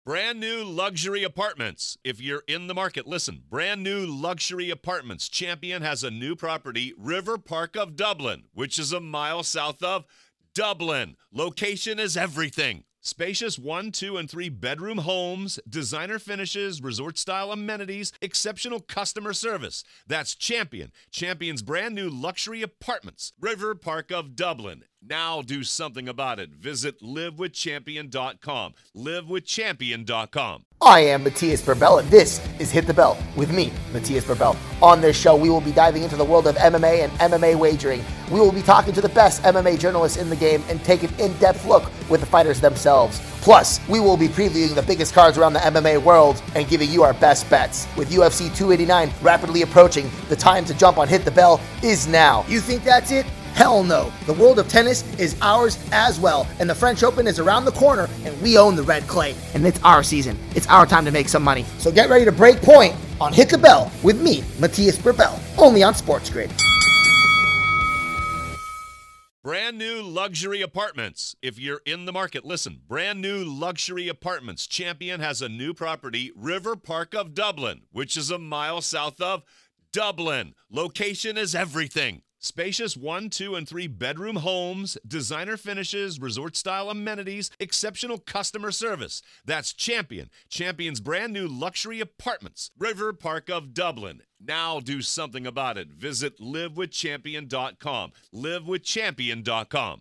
Brand new luxury apartments. If you're in the market, listen. Brand new luxury apartments. Champion has a new property, River Park of Dublin, which is a mile south of Dublin. Location is everything. Spacious 1, 2, and 3 bedroom homes, designer finishes, resort-style amenities, exceptional customer service. That's Champion. Champion's brand new luxury apartments, River Park of Dublin. Now do something about it. Visit livewithchampion.com. Livewithchampion.com. I am Matthias Burbell, and this is Hit the Bell with me, Matthias Burbell. On this show, we will be diving into the world of MMA and MMA wagering. We will be talking to the best MMA journalists in the game and take an in-depth look with the fighters themselves. Plus, we will be previewing the biggest cards around the MMA world and giving you our best bets. With UFC 289 rapidly approaching, the time to jump on Hit the Bell is now. You think that's it? Hell no. The world of tennis is ours as well, and the French Open is around the corner, and we own the red clay. And it's our season. It's our time to make some money. So get ready to break point on Hit the Bell with me, Matthias Burbell, only on Sports Grid. Brand new luxury apartments. If you're in the market, listen. Brand new luxury apartments. Champion has a new property, River Park of Dublin, which is a mile south of Dublin. Location is everything. Spacious 1, 2, and 3 bedroom homes, designer finishes, resort-style amenities, exceptional customer service. That's Champion. Champion's brand new luxury apartments, River Park of Dublin. Now do something about it. Visit livewithchampion.com. Livewithchampion.com.